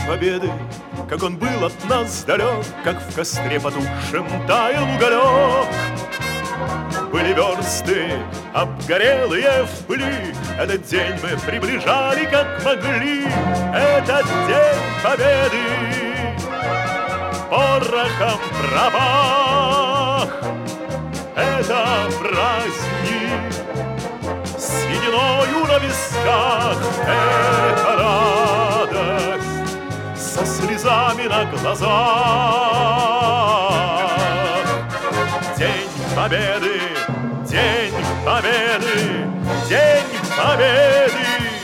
победы, как он был от нас далек, как в костре потухшем таял уголек. Были версты, обгорелые в пыли, этот день мы приближали, как могли. Этот день победы порохом пропах. Это праздник с сединою на висках. Это радость со слезами на глазах. День победы, день победы, день победы.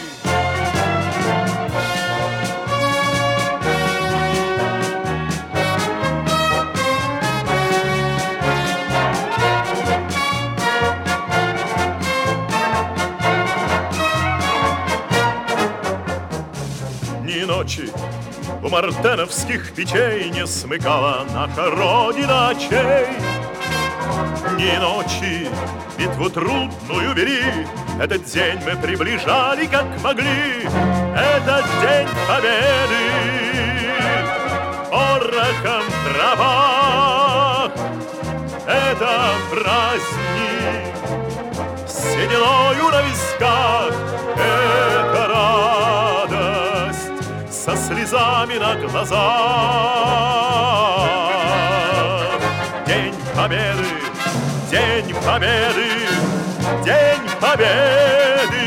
Ни ночи у мартеновских печей не смыкала наша Родина очей. Ни ночи битву трудную вели, этот день мы приближали, как могли. Этот день победы порохом трава. Это праздник с сединою на висках. Это радость со слезами на глазах. День победы, день победы, день победы.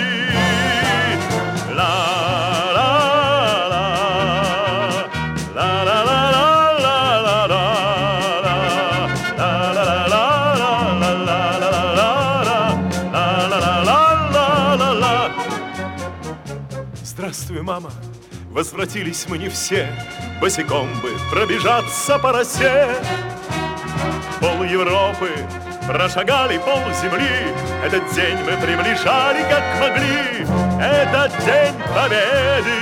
Здравствуй, мама, возвратились мы не все, босиком бы пробежаться по росе. Пол Европы прошагали, пол земли, этот день мы приближали, как могли. Этот день победы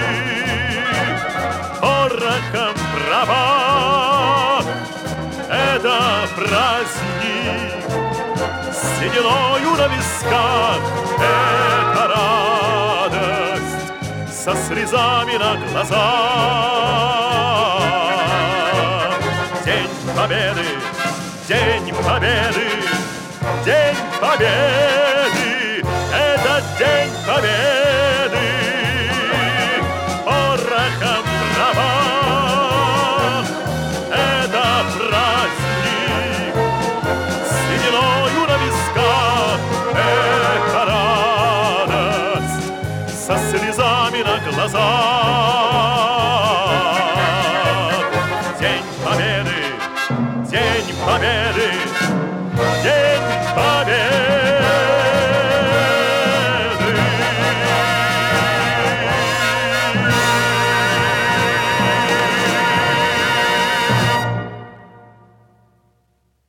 порохом пропах. Это праздник с сединою на висках. Это радость со слезами на глазах. День победы, день победы, день победы. Это день победы порохом пропах. Это праздник с сединою на висках. Это радость со слезами на глазах.